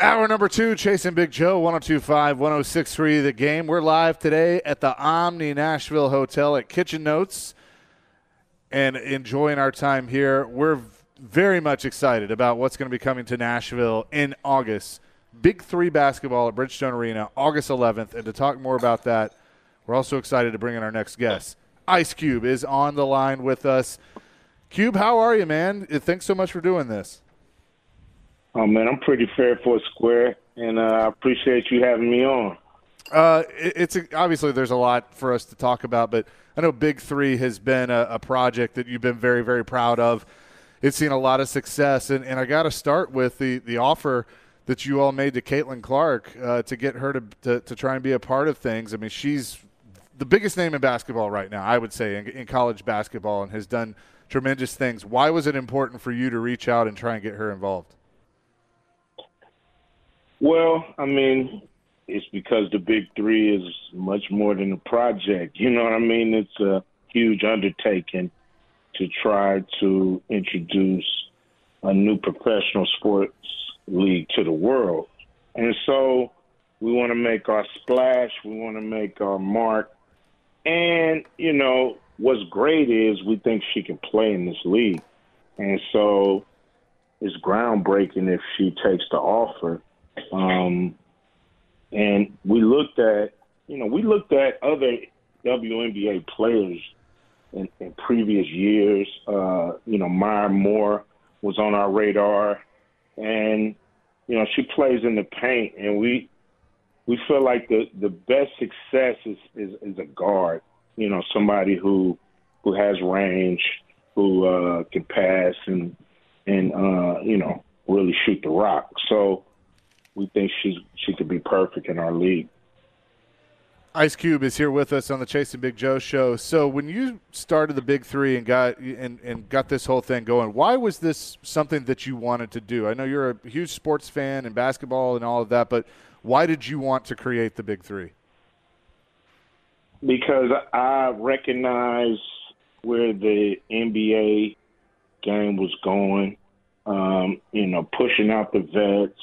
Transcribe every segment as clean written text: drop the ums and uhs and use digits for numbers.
Hour number 2, Chasing Big Joe, 102.5, 106.3 The Game. We're live today at the Omni Nashville Hotel at Kitchen Notes and enjoying our time here. We're very much excited about what's going to be coming to Nashville in August. Big 3 basketball at Bridgestone Arena, August 11th. And to talk more about that, we're also excited to bring in our next guest. Ice Cube is on the line with us. Cube, how are you, man? Thanks so much for doing this. Oh, man, I'm pretty fair for a square, and I appreciate you having me on. Obviously there's a lot for us to talk about, but I know Big 3 has been a project that you've been very, very proud of. It's seen a lot of success, and I got to start with the offer that you all made to Caitlin Clark to get her to try and be a part of things. I mean, she's the biggest name in basketball right now, I would say, in college basketball, and has done tremendous things. Why was it important for you to reach out and try and get her involved? Well, I mean, it's because the Big 3 is much more than a project. You know what I mean? It's a huge undertaking to try to introduce a new professional sports league to the world. And so we want to make our splash. We want to make our mark. And, you know, what's great is we think she can play in this league. And so it's groundbreaking if she takes the offer. And we looked at other WNBA players in previous years. Maya Moore was on our radar, and, you know, she plays in the paint, and we feel like the best success is a guard, you know, somebody who has range, who can pass and really shoot the rock. So we think she could be perfect in our league. Ice Cube is here with us on the Chasing Big Joe show. So when you started the Big 3 and got this whole thing going, why was this something that you wanted to do? I know you're a huge sports fan and basketball and all of that, but why did you want to create the Big 3? Because I recognize where the NBA game was going, pushing out the vets,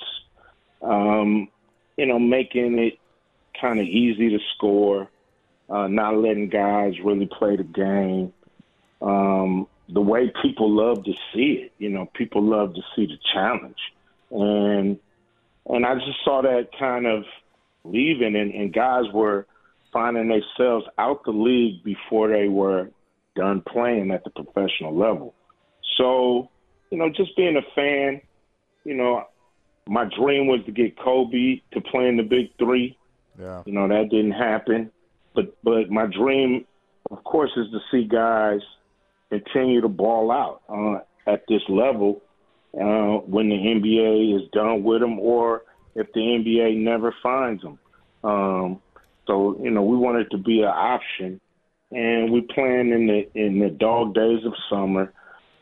making it kind of easy to score, not letting guys really play the game. The way people love to see it, you know, people love to see the challenge. And I just saw that kind of leaving, and guys were finding themselves out the league before they were done playing at the professional level. So, you know, just being a fan, you know, my dream was to get Kobe to play in the Big 3. Yeah. You know, that didn't happen. But my dream, of course, is to see guys continue to ball out at this level when the NBA is done with them, or if the NBA never finds them. So, you know, we want it to be an option, and we plan in the dog days of summer.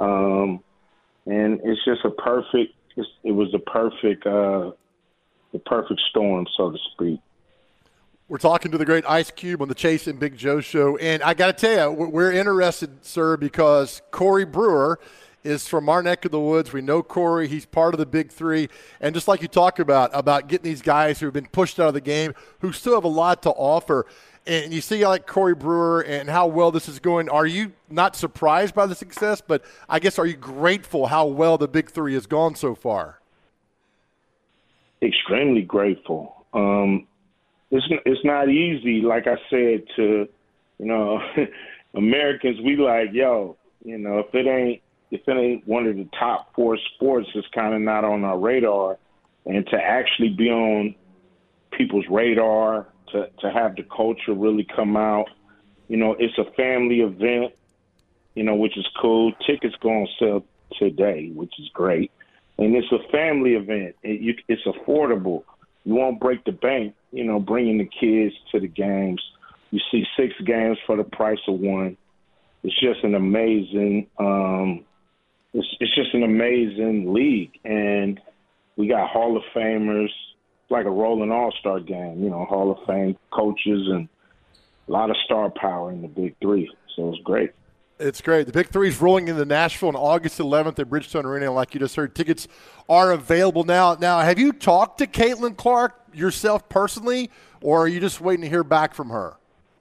And it's just it was the perfect storm, so to speak. We're talking to the great Ice Cube on the Chasing Big Joe show. And I got to tell you, we're interested, sir, because Corey Brewer is from our neck of the woods. We know Corey. He's part of the Big 3. And just like you talk about getting these guys who have been pushed out of the game, who still have a lot to offer. And you see like Corey Brewer and how well this is going. Are you not surprised by the success, but I guess are you grateful how well the Big 3 has gone so far? Extremely grateful. It's not easy, like I said, to, you know, Americans, we like, yo, you know, if it ain't one of the top 4 sports, it's kind of not on our radar. And to actually be on people's radar, to have the culture really come out, you know, it's a family event, you know, which is cool. Tickets go on sale today, which is great. And it's a family event. It's affordable. You won't break the bank, you know, bringing the kids to the games. You see 6 games for the price of 1. It's just an amazing it's just an amazing league. And we got Hall of Famers, like a rolling all-star game, you know, Hall of Fame coaches and a lot of star power in the Big 3. So it's great. It's great. The Big Three's rolling into Nashville on August 11th at Bridgestone Arena. And like you just heard, tickets are available now. Now, have you talked to Caitlin Clark yourself personally, or are you just waiting to hear back from her?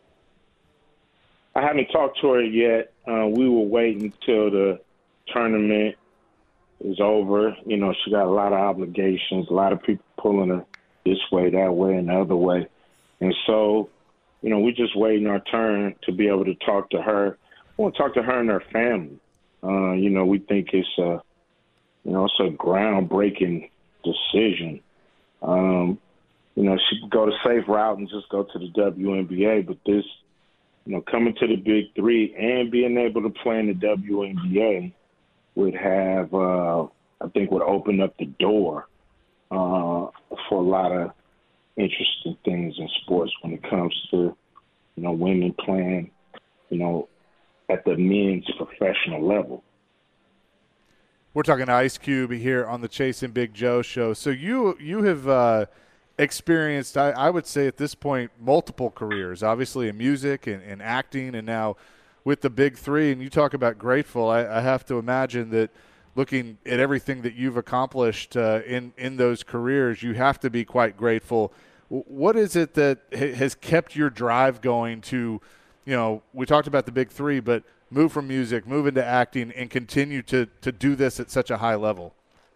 I haven't talked to her yet. We were waiting till the tournament is over. You know, she got a lot of obligations, a lot of people pulling her this way, that way, and the other way. And so, you know, we're just waiting our turn to be able to talk to her. I want to talk to her and her family. You know, we think it's a groundbreaking decision. You know, she could go the safe route and just go to the WNBA, but this, you know, coming to the Big Three and being able to play in the WNBA would have, would open up the door for a lot of interesting things in sports when it comes to, you know, women playing, you know, at the men's professional level. We're talking Ice Cube here on the Chase and Big Joe show. So you have experienced, I would say at this point, multiple careers, obviously in music and acting, and now with the Big Three. And you talk about grateful. I have to imagine that looking at everything that you've accomplished in those careers, you have to be quite grateful. What is it that has kept your drive going to, you know, we talked about the Big Three, but move from music, move into acting, and continue to do this at such a high level?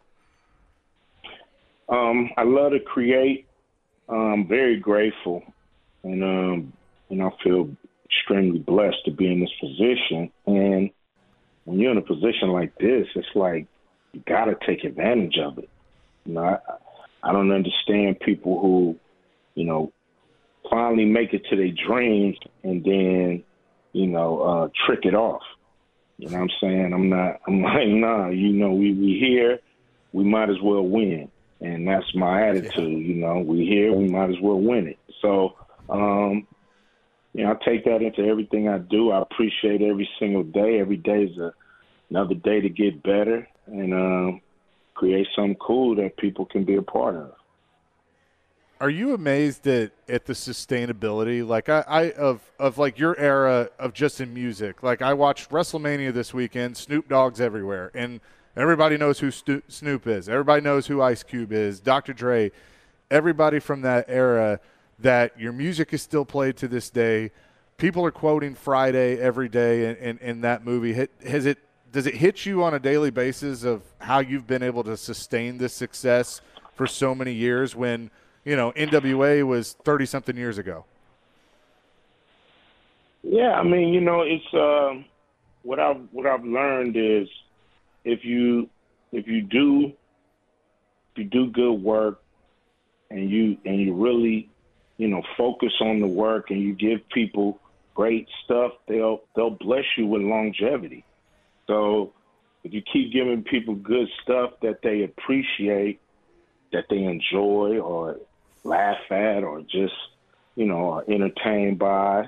I love to create. I'm very grateful, and I feel extremely blessed to be in this position. And when you're in a position like this, it's like you got to take advantage of it. You know, I don't understand people who, you know, finally make it to their dreams and then, you know, trick it off. You know what I'm saying? I'm like, nah, you know, we here, we might as well win. And that's my attitude. Yeah. You know, we here, we might as well win it. So, you know, I take that into everything I do. I appreciate every single day. Every day is another day to get better and create something cool that people can be a part of. Are you amazed at the sustainability? Like of like your era of just in music. Like I watched WrestleMania this weekend, Snoop Dogg's everywhere, and everybody knows who Snoop is. Everybody knows who Ice Cube is, Dr. Dre, everybody from that era, that your music is still played to this day. People are quoting Friday every day in that movie. Does it hit you on a daily basis of how you've been able to sustain this success for so many years when, you know, NWA was 30-something years ago? Yeah, I mean, you know, it's what I've learned is if you do good work and you really, you know, focus on the work and you give people great stuff, they'll bless you with longevity. So if you keep giving people good stuff that they appreciate, that they enjoy or laugh at or just, you know, are entertained by,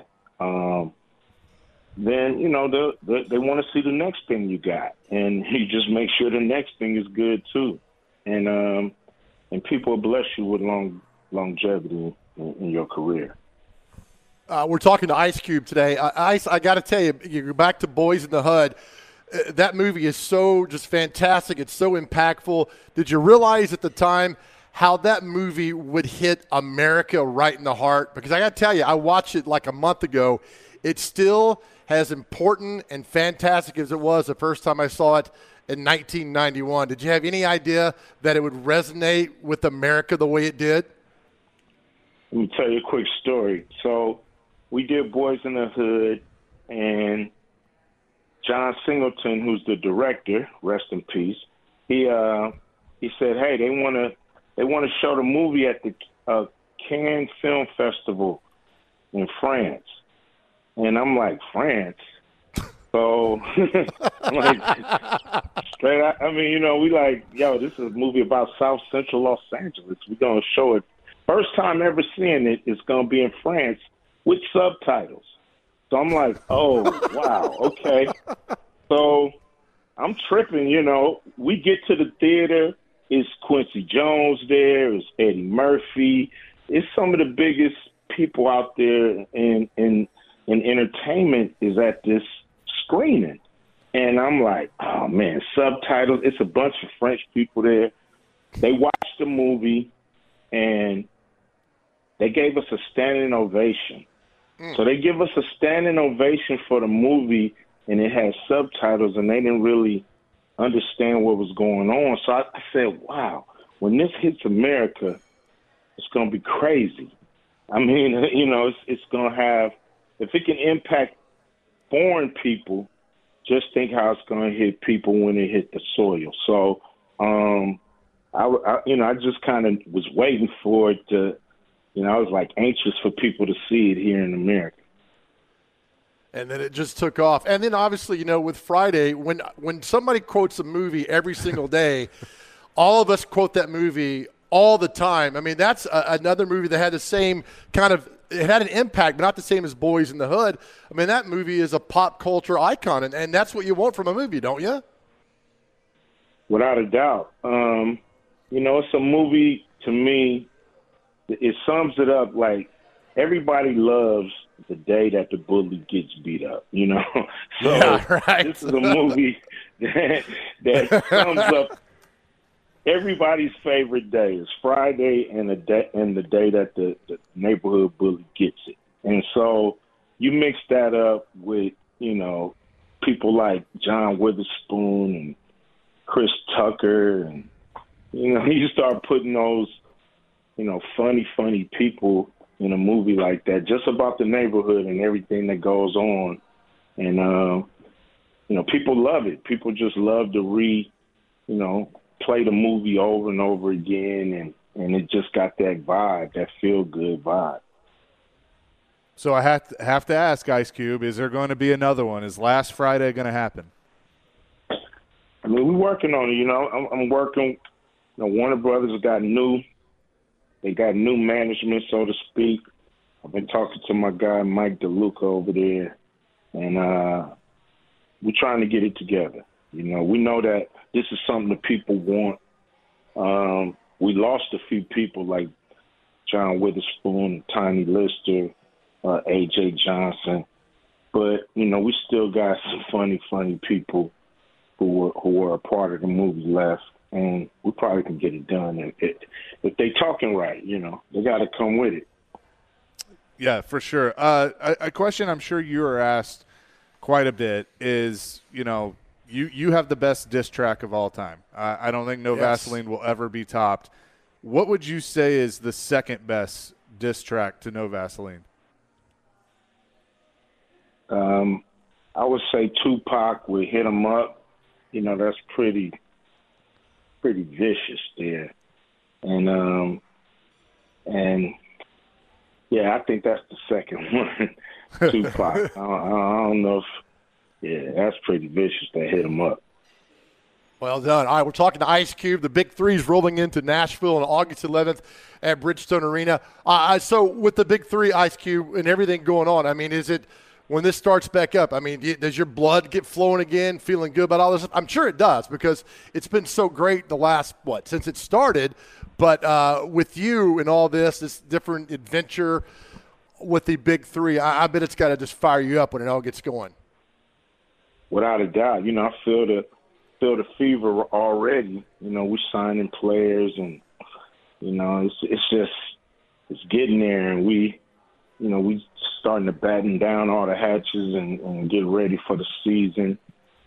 then, you know, they want to see the next thing you got. And you just make sure the next thing is good too. And people will bless you with longevity in your career. We're talking to Ice Cube today. Ice, I got to tell you, you're back to Boys in the Hood. That movie is so just fantastic. It's so impactful. Did you realize at the time how that movie would hit America right in the heart? Because I got to tell you, I watched it like a month ago. It still as important and fantastic as it was the first time I saw it in 1991. Did you have any idea that it would resonate with America the way it did? Let me tell you a quick story. So we did Boys in the Hood, and John Singleton, who's the director, rest in peace, he said, hey, they want to show the movie at the Cannes Film Festival in France. And I'm like, France? So I'm like, straight out, I mean, you know, we like, yo, this is a movie about South Central Los Angeles. We're going to show it. First time ever seeing it, it's going to be in France with subtitles. So I'm like, oh, wow, okay. So I'm tripping, you know. We get to the theater. It's Quincy Jones there. It's Eddie Murphy. It's some of the biggest people out there in entertainment is at this screening. And I'm like, oh, man, subtitles. It's a bunch of French people there. They watched the movie, and they gave us a standing ovation. So they give us a standing ovation for the movie, and it had subtitles, and they didn't really understand what was going on. So I said, wow, when this hits America, it's going to be crazy. I mean, it's going to have, if it can impact foreign people, just think how it's going to hit people when it hit the soil. So, I just kind of was waiting for it to, I was like anxious for people to see it here in America. And then it just took off. And then obviously, with Friday, when somebody quotes a movie every single day, all of us quote that movie all the time. I mean, that's another movie that had the same kind of, it had an impact, but not the same as Boys in the Hood. I mean, that movie is a pop culture icon, and that's what you want from a movie, don't you? Without a doubt. It's a movie, to me, it sums it up like everybody loves the day that the bully gets beat up, So yeah, right. This is a movie that sums up everybody's favorite day is Friday and the day that the neighborhood bully gets it. And so you mix that up with, people like John Witherspoon and Chris Tucker, and, you start putting those, funny people in a movie like that, just about the neighborhood and everything that goes on. And, people love it. People just love to play the movie over and over again, and it just got that vibe, that feel-good vibe. So I have to ask, Ice Cube, is there going to be another one? Is Last Friday going to happen? I mean, we're working on it. I'm working. Warner Brothers got new management, so to speak. I've been talking to my guy Mike DeLuca over there, and we're trying to get it together. We know that this is something that people want. We lost a few people like John Witherspoon, Tiny Lister, A.J. Johnson, but we still got some funny people who were a part of the movie left, and we probably can get it done if they talking right. They got to come with it. Yeah, for sure. A question I'm sure you were asked quite a bit is, You have the best diss track of all time. I don't think No Vaseline will ever be topped. What would you say is the second best diss track to No Vaseline? I would say Tupac with Hit 'Em Up. That's pretty vicious there. And yeah, I think that's the second one, Tupac. I don't know if. Yeah, that's pretty vicious. They hit him up. Well done. All right, we're talking to Ice Cube. The Big Three's rolling into Nashville on August 11th at Bridgestone Arena. So with the Big Three, Ice Cube, and everything going on, I mean, is it when this starts back up, I mean, does your blood get flowing again, feeling good about all this? I'm sure it does because it's been so great the last, since it started. But with you and all this different adventure with the Big Three, I bet it's got to just fire you up when it all gets going. Without a doubt, I feel the fever already. We're signing players, and it's getting there, and we starting to batten down all the hatches and get ready for the season.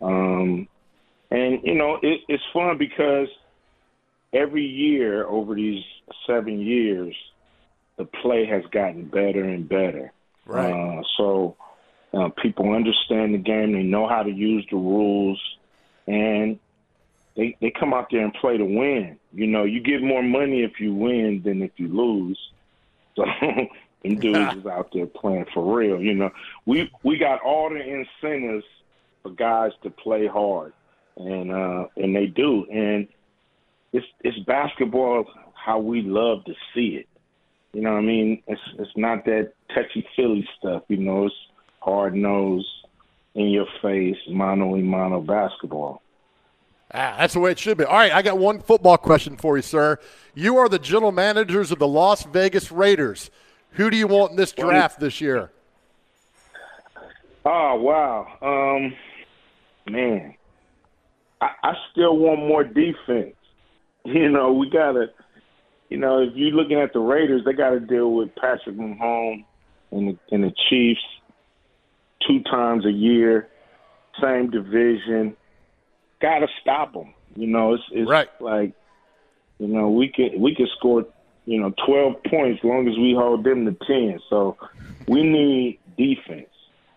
It's fun because every year over these 7 years, the play has gotten better and better. Right. People understand the game. They know how to use the rules, and they come out there and play to win. You get more money if you win than if you lose. So them dudes is out there playing for real. We got all the incentives for guys to play hard, and they do. And it's basketball how we love to see it. It's not that touchy-feely stuff. It's hard-nosed, in-your-face, mano-a-mano basketball. That's the way it should be. All right, I got one football question for you, sir. You are the general managers of the Las Vegas Raiders. Who do you want in this draft this year? Oh, wow. Man, I still want more defense. We got to, if you're looking at the Raiders, they got to deal with Patrick Mahomes and the Chiefs 2 times a year, same division. Got to stop them. It's right. Like, we can score, 12 points as long as we hold them to 10. So we need defense.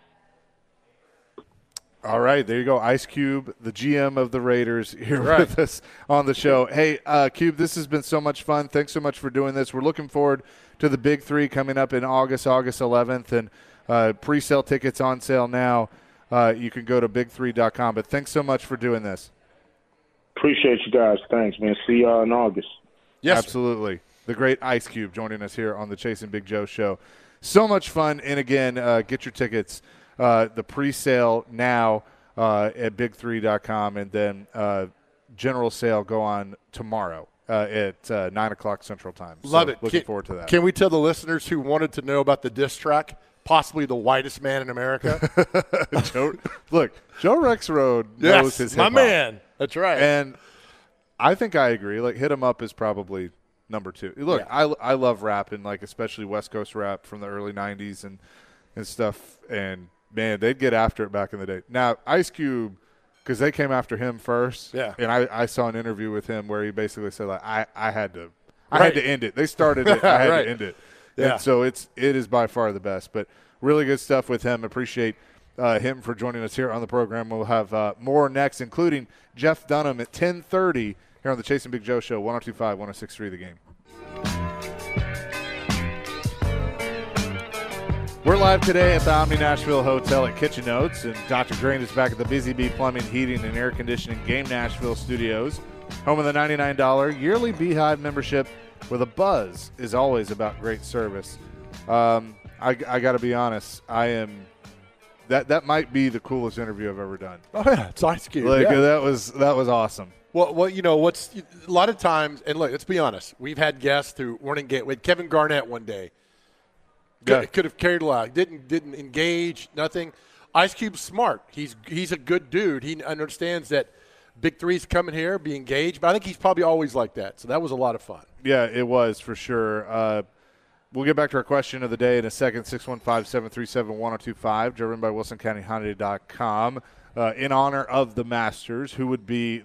All right, there you go. Ice Cube, the GM of the Raiders, here with us on the show. Hey, Cube, this has been so much fun. Thanks so much for doing this. We're looking forward to the Big 3 coming up in August 11th, and pre-sale tickets on sale now. You can go to big3.com. But thanks so much for doing this. Appreciate you guys. Thanks, man. See y'all in August. Yes, absolutely. The great Ice Cube joining us here on the Chase and Big Joe show. So much fun. And, again, get your tickets. The pre-sale now at big3.com, and then general sale go on tomorrow at 9 o'clock Central Time. Love it. Looking forward to that. Can we tell the listeners who wanted to know about the diss track, possibly the whitest man in America? Joe Rexrode knows his hip-hop. My man. That's right. And I think I agree. Like, Hit 'Em Up is probably number 2. Look, yeah. I love rap, and like especially West Coast rap from the early 90s and stuff, and man, they'd get after it back in the day. Now, Ice Cube, because they came after him first, yeah. And I saw an interview with him where he basically said, like, I had to end it. They started it, I had to end it. Yeah. And so it is by far the best. But really good stuff with him. Appreciate him for joining us here on the program. We'll have more next, including Jeff Dunham at 10:30 here on the Chase and Big Joe Show, 102.5, 106.3 The Game. We're live today at the Omni Nashville Hotel at Kitchen Notes, and Dr. Grain is back at the Busy Bee Plumbing, Heating, and Air Conditioning Game Nashville Studios, home of the $99 yearly Beehive membership, where the buzz is always about great service. I got to be honest, I am that might be the coolest interview I've ever done. Oh yeah, it's Ice Cube. Like, yeah. That was awesome. Well, what's a lot of times, and look, let's be honest, we've had guests who weren't engaged. We had Kevin Garnett one day. Could have carried a lot. Didn't engage. Nothing. Ice Cube's smart. He's a good dude. He understands that Big Three's coming here, be engaged. But I think he's probably always like that. So that was a lot of fun. Yeah, it was for sure. We'll get back to our question of the day in a second. 615-737-1025, driven by WilsonCountyHyundai.com. In honor of the Masters, who would be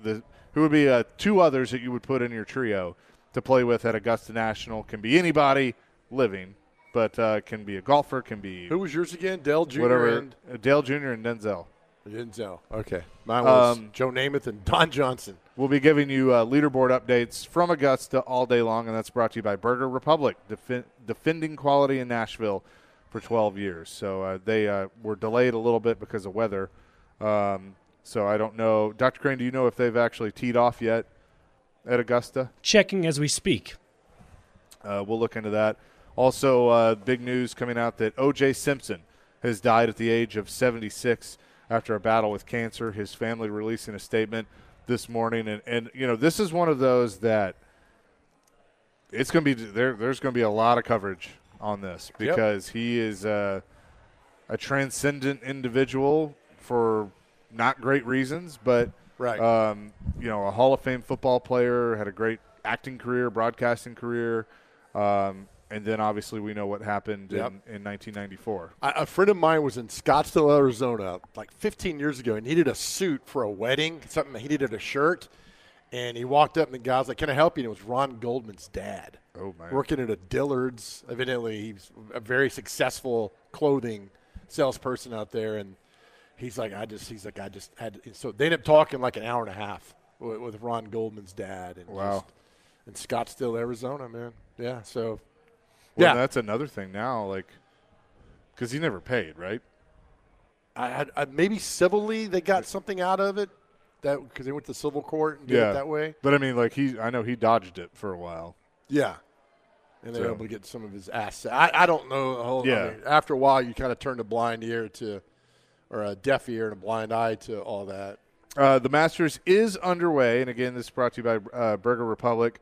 2 others that you would put in your trio to play with at Augusta National? Can be anybody living. But can be a golfer, can be. Who was yours again? Dale Jr. Whatever. Dale Jr. and Denzel. Denzel. Okay. Mine was Joe Namath and Don Johnson. We'll be giving you leaderboard updates from Augusta all day long, and that's brought to you by Burger Republic, defending quality in Nashville for 12 years. So they were delayed a little bit because of weather. So I don't know. Dr. Crane, do you know if they've actually teed off yet at Augusta? Checking as we speak. We'll look into that. Also, big news coming out that O.J. Simpson has died at the age of 76 after a battle with cancer. His family releasing a statement this morning. And this is one of those that it's going to be there's going to be a lot of coverage on this because he is a transcendent individual for not great reasons, but right. A Hall of Fame football player, had a great acting career, broadcasting career. And then, obviously, we know what happened in 1994. A friend of mine was in Scottsdale, Arizona, like 15 years ago, and he needed a suit for a wedding, something he needed a shirt. And he walked up, and the guy was like, "Can I help you?" And it was Ron Goldman's dad. Oh, man. Working at a Dillard's. Evidently, he was a very successful clothing salesperson out there. And he's like, I just had – so they ended up talking like an hour and a half with Ron Goldman's dad. And wow. In Scottsdale, Arizona, man. Yeah, so – well, that's another thing now, like, because he never paid, right? I maybe civilly they got something out of it, that because they went to civil court and did it that way. But I mean, like I know he dodged it for a while. Yeah, and they were able to get some of his assets. I don't know. I mean, after a while, you kind of turn a blind ear or a deaf ear and a blind eye to all that. The Masters is underway, and again, this is brought to you by Burger Republic.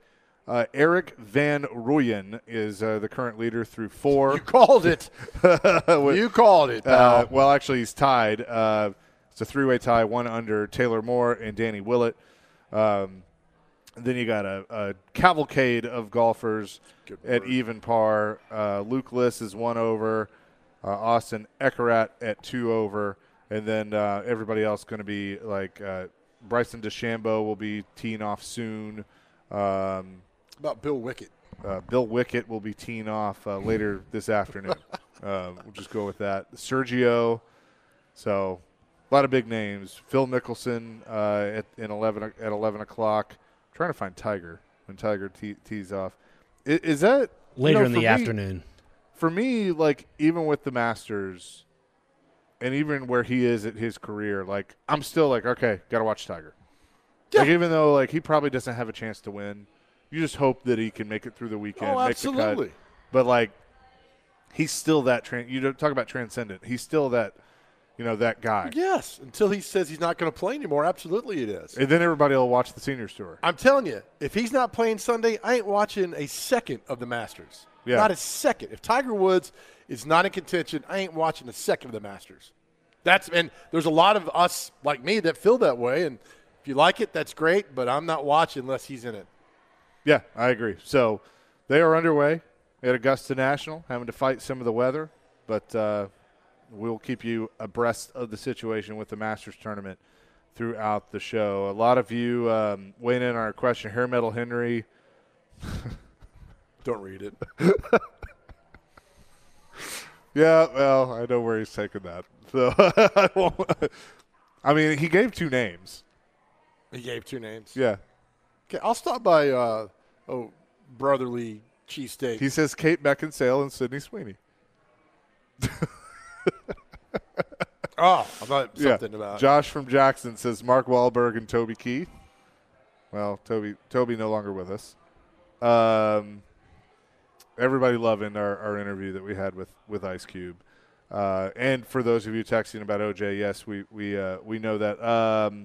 Eric Van Rooyen is the current leader through 4. You called it. You called it, pal. Well, actually, he's tied. It's a 3-way tie, 1 under Taylor Moore and Danny Willett. Then you got a cavalcade of golfers at even par. Luke Liss is 1 over. Austin Eckerat at 2 over. And then everybody else going to be like Bryson DeChambeau will be teeing off soon. About Bill Wickett. Bill Wickett will be teeing off later this afternoon. We'll just go with that. Sergio. So a lot of big names. Phil Mickelson at 11 o'clock. I'm trying to find Tiger when Tiger tees off. Is that later in the afternoon? For me, like even with the Masters, and even where he is at his career, like I'm still like, okay, got to watch Tiger. Yeah. Like even though like he probably doesn't have a chance to win, you just hope that he can make it through the weekend. Oh, absolutely. Make the cut. But like he's still that you don't talk about transcendent. He's still that, that guy. Yes, until he says he's not going to play anymore. Absolutely, it is. And then everybody will watch the Seniors Tour. I'm telling you, if he's not playing Sunday, I ain't watching a second of the Masters. Yeah. Not a second. If Tiger Woods is not in contention, I ain't watching a second of the Masters. And there's a lot of us like me that feel that way. And if you like it, that's great. But I'm not watching unless he's in it. Yeah, I agree. So they are underway at Augusta National, having to fight some of the weather. But we'll keep you abreast of the situation with the Masters tournament throughout the show. A lot of you weighing in on our question. Hair Metal Henry. Don't read it. Yeah, well, I know where he's taking that. So I mean, he gave 2 names. He gave 2 names? Yeah. Okay, I'll stop by Brotherly Cheesesteak. He says Kate Beckinsale and Sydney Sweeney. I thought something about Josh from Jackson says Mark Wahlberg and Toby Keith. Well, Toby no longer with us. Everybody loving our interview that we had with Ice Cube. And for those of you texting about OJ, yes, we know that.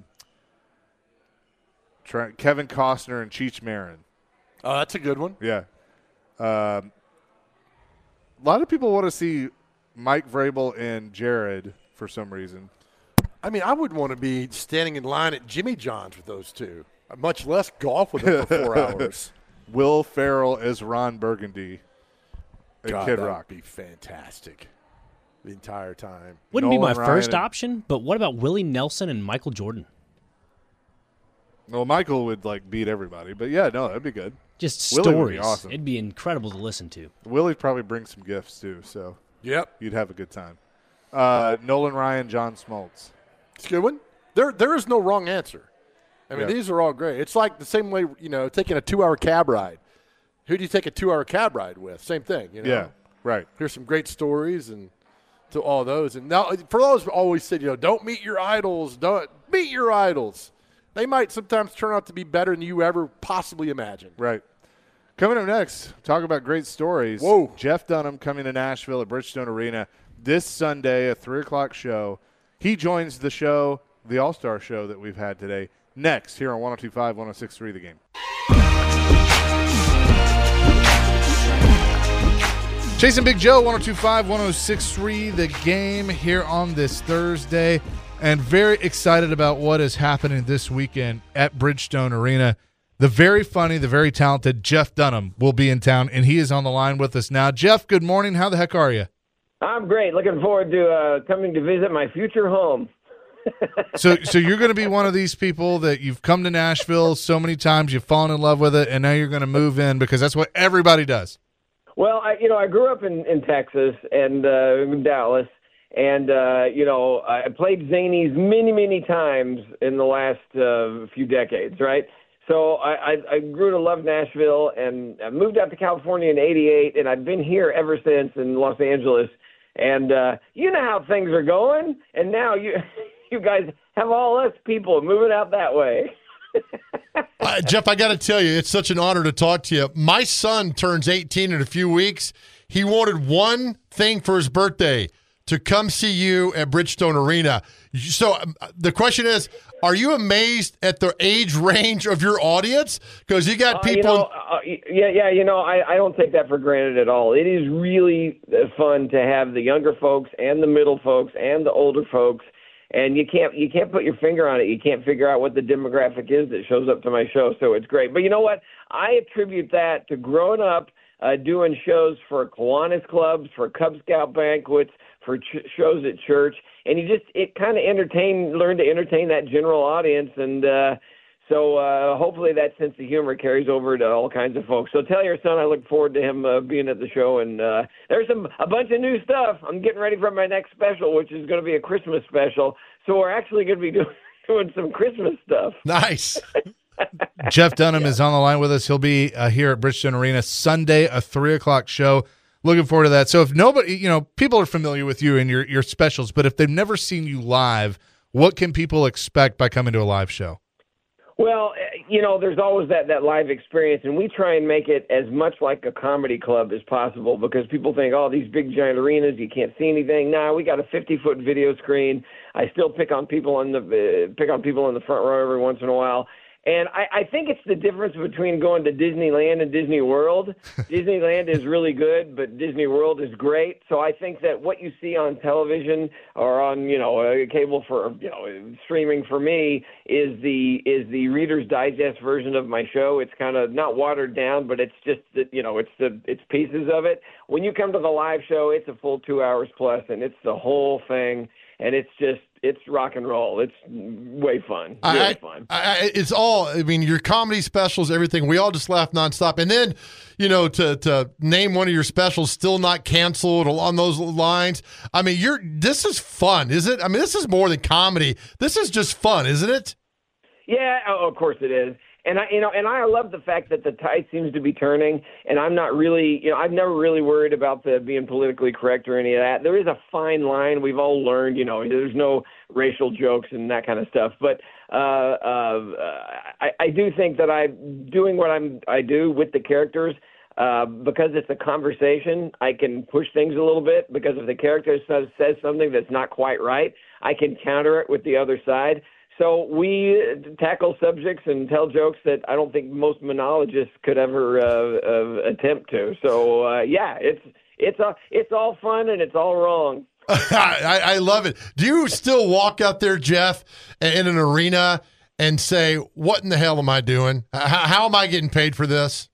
Kevin Costner and Cheech Marin. Oh, that's a good one. Yeah. A lot of people want to see Mike Vrabel and Jared for some reason. I mean, I wouldn't want to be standing in line at Jimmy John's with those two, much less golf with them for 4 hours. Will Ferrell as Ron Burgundy and God, Kid that Rock. would be fantastic the entire time. Wouldn't Nolan be my Ryan first option, but what about Willie Nelson and Michael Jordan? Well, Michael would beat everybody, but yeah, no, that'd be good. Just Willie would be stories. awesome. It'd be incredible to listen to. Willie'd probably bring some gifts too, so yep, you'd have a good time. Nolan Ryan, John Smoltz. It's a good one. There is no wrong answer. I mean, these are all great. It's like the same way, taking a 2-hour cab ride. Who do you take a 2-hour cab ride with? Same thing, Yeah, right. Here's some great stories and to all those. And now, for those who always said, don't meet your idols. Don't meet your idols. They might sometimes turn out to be better than you ever possibly imagined. Right. Coming up next, talk about great stories. Whoa. Jeff Dunham coming to Nashville at Bridgestone Arena this Sunday, a 3 o'clock show. He joins the show, the All-Star show that we've had today, next here on 102.5, 106.3 The Game. Chasing Big Joe, 102.5, 106.3 The Game here on this Thursday. And very excited about what is happening this weekend at Bridgestone Arena. The very funny, the very talented Jeff Dunham will be in town, and he is on the line with us now. Jeff, good morning. How the heck are you? I'm great. Looking forward to coming to visit my future home. So you're going to be one of these people that you've come to Nashville so many times, you've fallen in love with it, and now you're going to move in because that's what everybody does. Well, I grew up in Texas and in Dallas. And, I played Zanies many, many times in the last few decades, right? So I grew to love Nashville, and I moved out to California in '88, and I've been here ever since in Los Angeles. And you know how things are going, and now you guys have all us people moving out that way. Jeff, I got to tell you, it's such an honor to talk to you. My son turns 18 in a few weeks. He wanted one thing for his birthday, to come see you at Bridgestone Arena. So the question is, are you amazed at the age range of your audience? Because you got people. I don't take that for granted at all. It is really fun to have the younger folks and the middle folks and the older folks. And you can't put your finger on it. You can't figure out what the demographic is that shows up to my show. So it's great. But you know what? I attribute that to growing up doing shows for Kiwanis clubs, for Cub Scout banquets, for shows at church, and it kind of learned to entertain that general audience. And so hopefully that sense of humor carries over to all kinds of folks. So tell your son I look forward to him being at the show. And there's a bunch of new stuff. I'm getting ready for my next special, which is going to be a Christmas special. So we're actually going to be doing some Christmas stuff. Nice. Jeff Dunham is on the line with us. He'll be here at Bridgestone Arena Sunday, a 3:00 show. Looking forward to that. So if nobody, people are familiar with you and your specials, but if they've never seen you live, what can people expect by coming to a live show? Well, there's always that live experience, and we try and make it as much like a comedy club as possible because people think, oh, these big giant arenas, you can't see anything. Nah, we got a 50-foot video screen. I still pick on people in the front row every once in a while. And I think it's the difference between going to Disneyland and Disney World. Disneyland is really good, but Disney World is great. So I think that what you see on television or on, cable for, streaming for me is the Reader's Digest version of my show. It's kind of not watered down, but it's just, it's pieces of it. When you come to the live show, it's a full 2 hours plus, and it's the whole thing. And it's rock and roll. It's way fun. Really fun. It's all, your comedy specials, everything. We all just laugh nonstop. And then, to name one of your specials, Still Not Canceled, along those lines. This is fun, is it? This is more than comedy. This is just fun, isn't it? Yeah, of course it is. And I love the fact that the tide seems to be turning, and I'm not really, I've never really worried about being politically correct or any of that. There is a fine line. We've all learned, there's no racial jokes and that kind of stuff. But I do think that I'm doing what I do with the characters because it's a conversation. I can push things a little bit because if the character says something that's not quite right, I can counter it with the other side. So we tackle subjects and tell jokes that I don't think most monologists could ever attempt to. So it's all fun and it's all wrong. I love it. Do you still walk out there, Jeff, in an arena and say, "What in the hell am I doing? How am I getting paid for this?"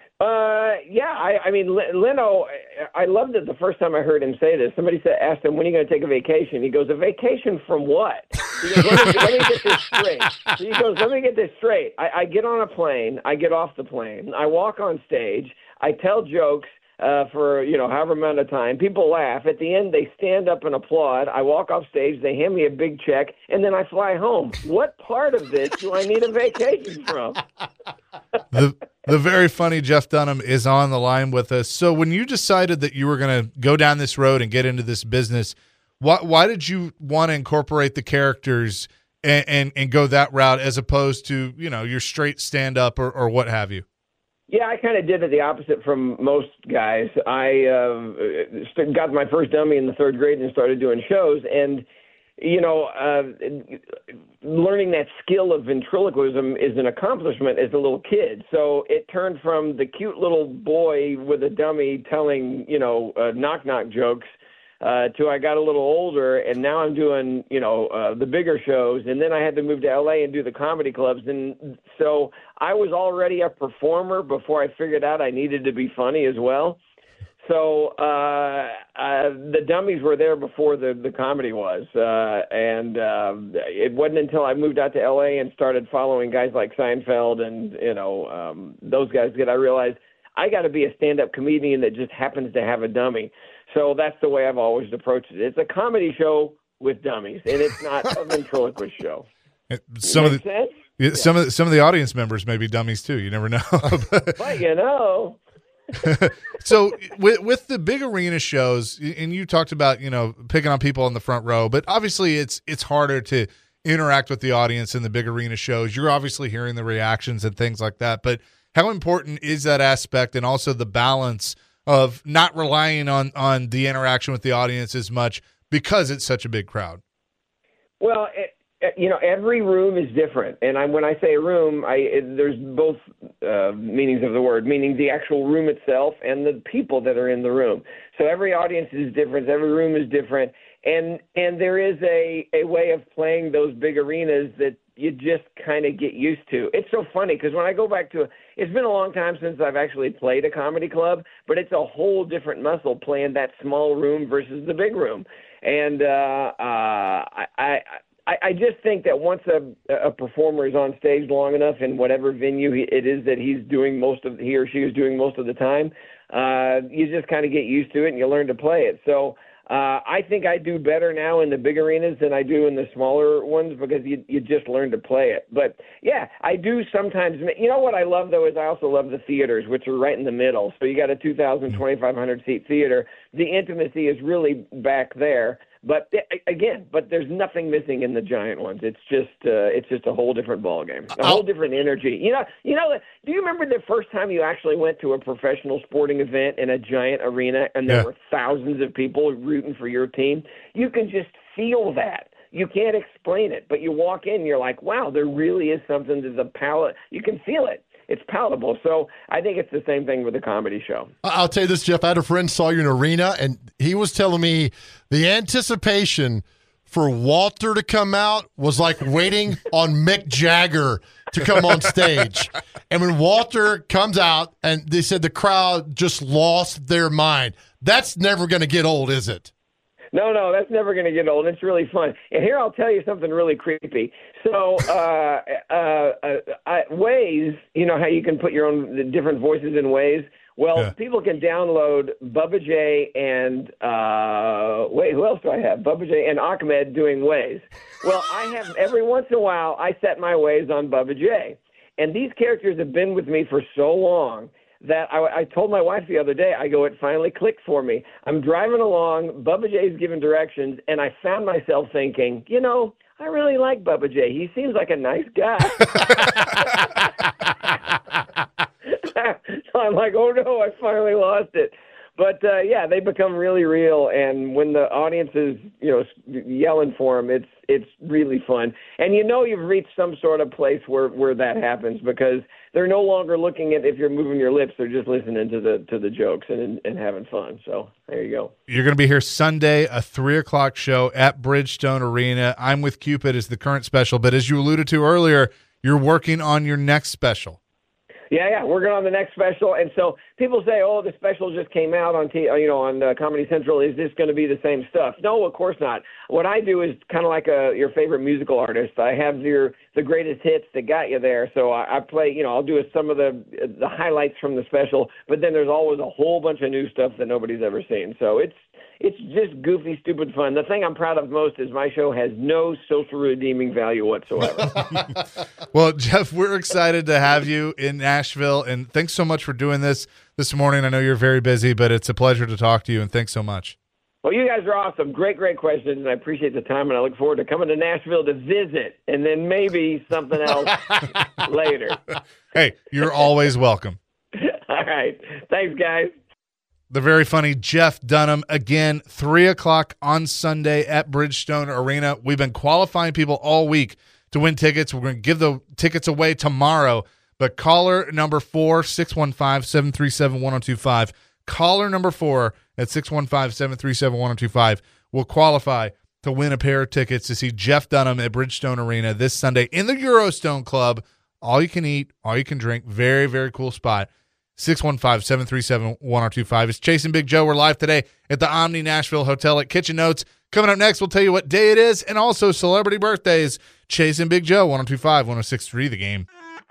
Leno, I loved it the first time I heard him say this. Somebody asked him, when are you going to take a vacation? He goes, a vacation from what? He goes, let me get this straight. He goes, let me get this straight. I get on a plane. I get off the plane. I walk on stage. I tell jokes for, however amount of time. People laugh. At the end, they stand up and applaud. I walk off stage. They hand me a big check, and then I fly home. What part of this do I need a vacation from? The very funny Jeff Dunham is on the line with us. So when you decided that you were going to go down this road and get into this business, why did you want to incorporate the characters and go that route as opposed to, your straight stand-up or what have you? Yeah, I kind of did it the opposite from most guys. I got my first dummy in the third grade and started doing shows, and learning that skill of ventriloquism is an accomplishment as a little kid. So it turned from the cute little boy with a dummy telling, knock-knock jokes to I got a little older, and now I'm doing, the bigger shows. And then I had to move to L.A. and do the comedy clubs. And so I was already a performer before I figured out I needed to be funny as well. So the dummies were there before the comedy was, and it wasn't until I moved out to L.A. and started following guys like Seinfeld and those guys that I realized I got to be a stand-up comedian that just happens to have a dummy. So that's the way I've always approached it. It's a comedy show with dummies, and it's not a ventriloquist show. Some of the audience members may be dummies too. You never know. But So with the big arena shows, and you talked about, picking on people in the front row, but obviously it's harder to interact with the audience in the big arena shows. You're obviously hearing the reactions and things like that, but how important is that aspect and also the balance of not relying on the interaction with the audience as much, because it's such a big crowd? Well, every room is different, and when I say room, there's both meanings of the word, meaning the actual room itself and the people that are in the room. So every audience is different, every room is different, and there is a way of playing those big arenas that you just kind of get used to. It's so funny because when I go back to it's been a long time since I've actually played a comedy club, but it's a whole different muscle playing that small room versus the big room. And I just think that once a performer is on stage long enough in whatever venue it is that he or she is doing most of the time, you just kind of get used to it and you learn to play it. So I think I do better now in the big arenas than I do in the smaller ones because you just learn to play it. But, yeah, I do sometimes – you know what I love, though, is I also love the theaters, which are right in the middle. So you got a 2,000, 2,500-seat theater. The intimacy is really back there. But again, there's nothing missing in the giant ones. It's just a whole different ballgame, a whole different energy. You know. Do you remember the first time you actually went to a professional sporting event in a giant arena and there were thousands of people rooting for your team? You can just feel that. You can't explain it, but you walk in and you're like, wow, there really is something to the palate. You can feel it. It's palatable. So I think it's the same thing with a comedy show. I'll tell you this, Jeff. I had a friend saw you in an arena, and he was telling me the anticipation for Walter to come out was like waiting on Mick Jagger to come on stage. And when Walter comes out, and they said the crowd just lost their mind. That's never going to get old, is it? No, that's never going to get old. It's really fun. And here I'll tell you something really creepy. So Waze, you know how you can put your own different voices in Waze? Well, people can download Bubba J and who else do I have? Bubba J and Ahmed doing Waze. Well, I have every once in a while I set my Waze on Bubba J. And these characters have been with me for so long that I told my wife the other day, I go, it finally clicked for me. I'm driving along, Bubba J's giving directions, and I found myself thinking, I really like Bubba J. He seems like a nice guy. So I'm like, oh no, I finally lost it. But they become really real, and when the audience is, yelling for them, it's really fun. And you've reached some sort of place where that happens because they're no longer looking at if you're moving your lips; they're just listening to the jokes and having fun. So there you go. You're going to be here Sunday, a 3:00 show at Bridgestone Arena. I'm with Cupid is the current special, but as you alluded to earlier, you're working on your next special. Yeah, working on the next special, and so people say, "Oh, the special just came out on on Comedy Central. Is this going to be the same stuff?" No, of course not. What I do is kind of like your favorite musical artist. I have the greatest hits that got you there. So I play, I'll do some of the highlights from the special, but then there's always a whole bunch of new stuff that nobody's ever seen. So it's just goofy, stupid fun. The thing I'm proud of most is my show has no social redeeming value whatsoever. Well, Jeff, we're excited to have you in Nashville, and thanks so much for doing this morning. I know you're very busy, but it's a pleasure to talk to you, and thanks so much. Well, you guys are awesome. Great questions, and I appreciate the time, and I look forward to coming to Nashville to visit, and then maybe something else later. Hey, you're always welcome. All right. Thanks, guys. The very funny Jeff Dunham, again, 3:00 on Sunday at Bridgestone Arena. We've been qualifying people all week to win tickets. We're going to give the tickets away tomorrow. But caller number 4, 615-737-1025. Caller number 4 at 615-737-1025 will qualify to win a pair of tickets to see Jeff Dunham at Bridgestone Arena this Sunday in the Eurostone Club. All you can eat, all you can drink. Very, very cool spot. 615-737-1025. It's Chase and Big Joe. We're live today at the Omni Nashville Hotel at Kitchen Notes. Coming up next, we'll tell you what day it is and also celebrity birthdays. Chase and Big Joe, 102.5, 106.3 The Game.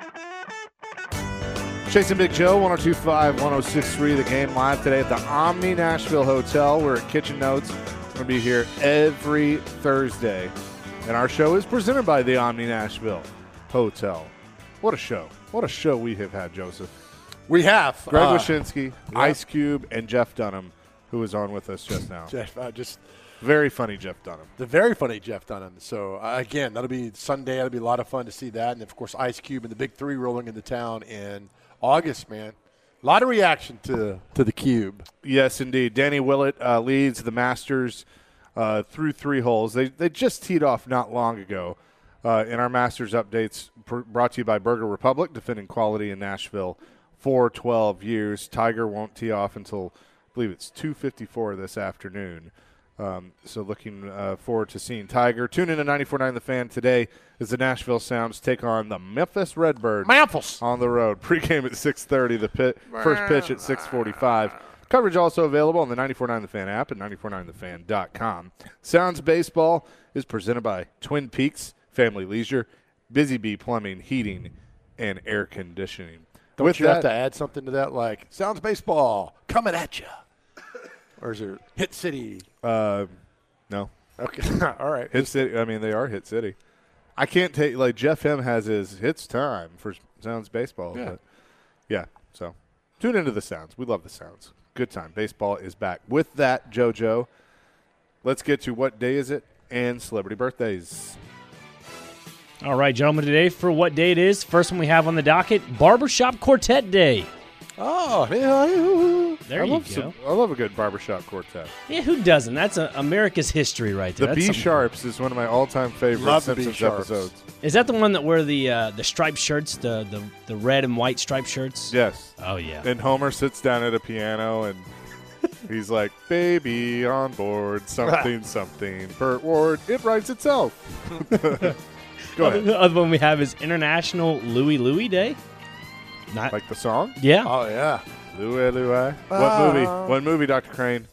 Chase and Big Joe, 102.5, 106.3 The Game, live today at the Omni Nashville Hotel. We're at Kitchen Notes. We're going to be here every Thursday. And our show is presented by the Omni Nashville Hotel. What a show. What a show we have had, Joseph. We have. Greg Wyshynski, Ice Cube, and Jeff Dunham, who was on with us just now. Very funny Jeff Dunham. The very funny Jeff Dunham. So, again, that'll be Sunday. That'll be a lot of fun to see that. And, of course, Ice Cube and the Big Three rolling into town in August, man. A lot of reaction to the Cube. Yes, indeed. Danny Willett leads the Masters through 3 holes. They just teed off not long ago. In our Masters updates, brought to you by Burger Republic, defending quality in Nashville for 12 years. Tiger won't tee off until, I believe it's 2:54 this afternoon. So looking forward to seeing Tiger. Tune in to 94.9 The Fan today as the Nashville Sounds take on the Memphis Redbirds on the road. Pre-game at 6:30, the first pitch at 6:45. Coverage also available on the 94.9 The Fan app and 94.9thefan.com. Sounds Baseball is presented by Twin Peaks Family Leisure, Busy Bee Plumbing, Heating, and Air Conditioning. Don't you have to add something to that, like Sounds Baseball coming at you? Or is it Hit City? No. Okay. All right. Hit City. I mean, they are Hit City. I can't take, like, Jeff M has his hits time for Sounds Baseball. Yeah. But yeah. So tune into the Sounds. We love the Sounds. Good time. Baseball is back. With that, JoJo, let's get to what day is it and celebrity birthdays. All right, gentlemen, today for what day it is, first one we have on the docket, Barbershop Quartet Day. Oh, yeah. There you go. I love a good barbershop quartet. Yeah, who doesn't? That's America's history right there. The That's B something Sharps is one of my all-time favorite Love the Simpsons B-Sharps. episodes. cool. Is that the one that wear the striped shirts, the red and white striped shirts? Yes. Oh, yeah. And Homer sits down at a piano and he's like, "Baby on board, something, something. Burt Ward, it writes itself." Go ahead. The other one we have is International Louie Louie Day. Not Like the song? Yeah. Oh, yeah. Louie, Louie. What movie? What movie, Dr. Crane?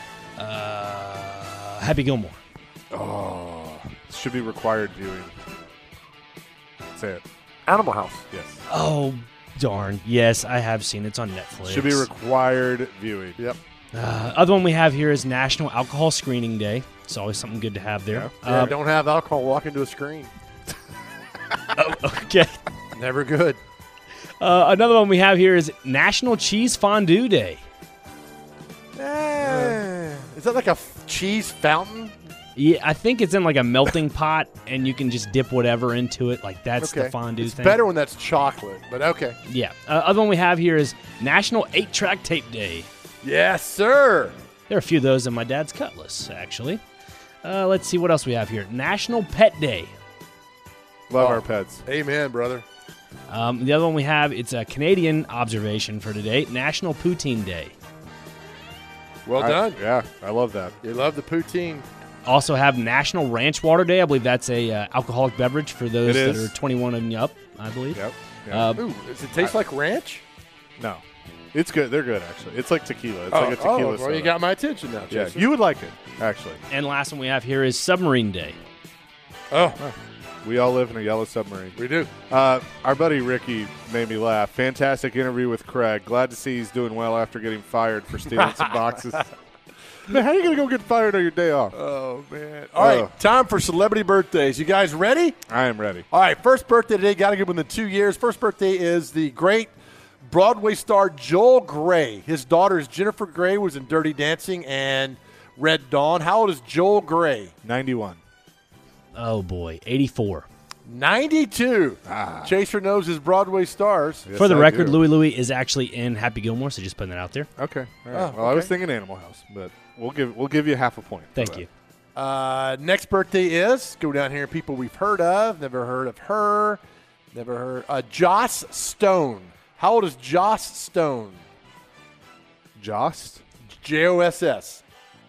Happy Gilmore. Oh, should be required viewing. Say it. Animal House. Yes. Oh, darn. Yes, I have seen it. It's on Netflix. Should be required viewing. Yep. Other one we have here is National Alcohol Screening Day. It's always something good to have there. Yeah, don't have alcohol walk into a screen. Okay. Never good. Another one we have here is National Cheese Fondue Day. Is that like a cheese fountain? Yeah, I think it's in like a melting pot, and you can just dip whatever into it. Like that's the fondue it's thing. better when that's chocolate, but okay. Yeah. Other one we have here is National 8-Track Tape Day. Yes, sir. There are a few of those in my dad's cutlass, actually. Let's see what else we have here. National Pet Day. Love our pets. Amen, brother. The other one we have, it's a Canadian observation for today, National Poutine Day. Well done. Yeah, I love that. You love the poutine. Also have National Ranch Water Day. I believe that's a alcoholic beverage for those It that is. are 21 and up, I believe. Yep. Yeah. Ooh, does it taste like ranch? No. It's good. They're good, actually. It's like tequila. It's like a tequila well, soda. you got my attention now, Yeah, Jason. you would like it, actually. And last one we have here is Submarine Day. Oh, We all live in a yellow submarine. we do. Our buddy Ricky made me laugh. Fantastic interview with Craig. Glad to see he's doing well after getting fired for stealing some boxes. Man, how are you going to go get fired on your day off? Oh, man. All right, time for celebrity birthdays. You guys ready? I am ready. All right, first birthday today. Got to give him the 2 years. First birthday is the great Broadway star Joel Grey. His daughter is Jennifer Grey, was in Dirty Dancing and Red Dawn. How old is Joel Grey? 91. Oh, boy. 84. 92. Chaser knows his Broadway stars. Yes, For the I record, do. Louie Louie is actually in Happy Gilmore, so just putting that out there. Okay. All right. Oh, well, I was okay. thinking Animal House, but we'll give you half a point. for Thank that. you. Next birthday is, go down here, people we've heard of, never heard of her, never heard, Joss Stone. How old is Joss Stone? Jost? Joss.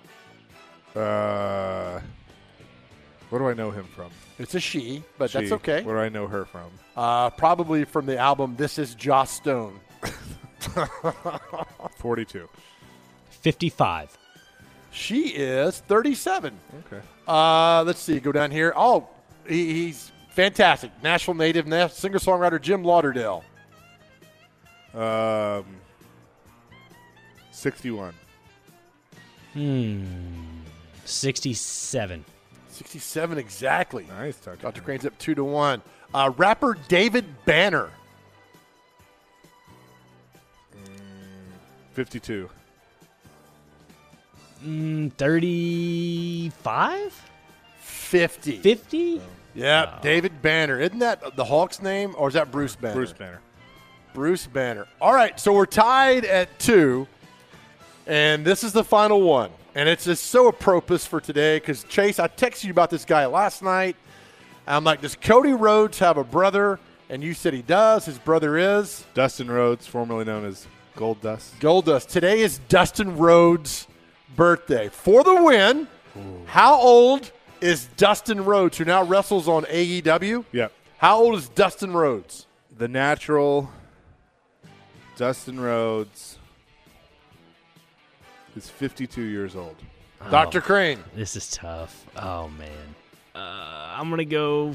Where do I know him from? It's a she, but that's She. okay. Where do I know her from? Probably from the album This Is Joss Stone. 42. 55. She is 37. Okay. Let's see, go down here. Oh, he's fantastic. Nashville native, singer-songwriter Jim Lauderdale. 61. 67. 67 exactly. Nice touch. Dr. Crane's up 2-1. Rapper David Banner. 52. 35? 50. 50? Yeah, David Banner. Isn't that the Hawks' name, or is that Bruce Banner? Bruce Banner. Bruce Banner. All right, so we're tied at 2. And this is the final one. And it's just so apropos for today because, Chase, I texted you about this guy last night. I'm like, does Cody Rhodes have a brother? And you said he does. His brother is? Dustin Rhodes, formerly known as Gold Dust. Gold Dust. Today is Dustin Rhodes' birthday. For the win, how old is Dustin Rhodes, who now wrestles on AEW? Yep. How old is Dustin Rhodes? The natural Dustin Rhodes is 52 years old. Dr. Crane. This is tough. Oh, man. I'm going to go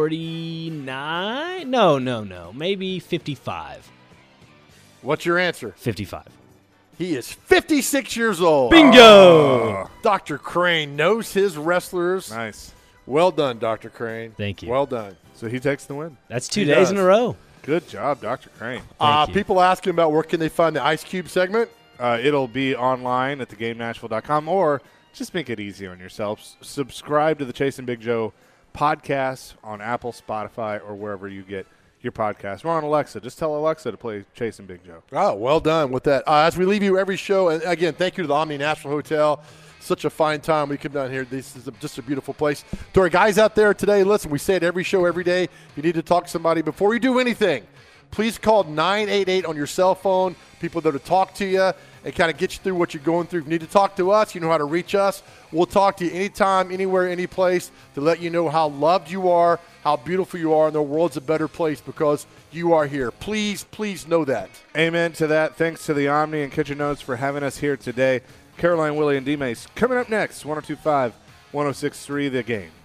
49. No. Maybe 55. What's your answer? 55. He is 56 years old. Bingo! Dr. Crane knows his wrestlers. Nice. Well done, Dr. Crane. Thank you. Well done. So he takes the win. That's 2 He days does. in a row. Good job, Dr. Crane. Thank you. People asking about where can they find the Ice Cube segment? It'll be online at theGameNashville.com, or just make it easy on yourselves. Subscribe to the Chase and Big Joe podcast on Apple, Spotify, or wherever you get your podcast. We're on Alexa. Just tell Alexa to play Chase and Big Joe. Oh, well done with that. As we leave you every show, and again, thank you to the Omni National Hotel. Such a fine time we come down here. This is just a beautiful place. To our guys out there today, listen, we say it every show, every day. If you need to talk to somebody before you do anything, please call 988 on your cell phone, people that will talk to you and kind of get you through what you're going through. If you need to talk to us, you know how to reach us. We'll talk to you anytime, anywhere, any place to let you know how loved you are, how beautiful you are, and the world's a better place because you are here. Please, please know that. Amen to that. Thanks to the Omni and Kitchen Notes for having us here today. Caroline, Willie, and D-Mace coming up next, 102.5, 106.3 The Game.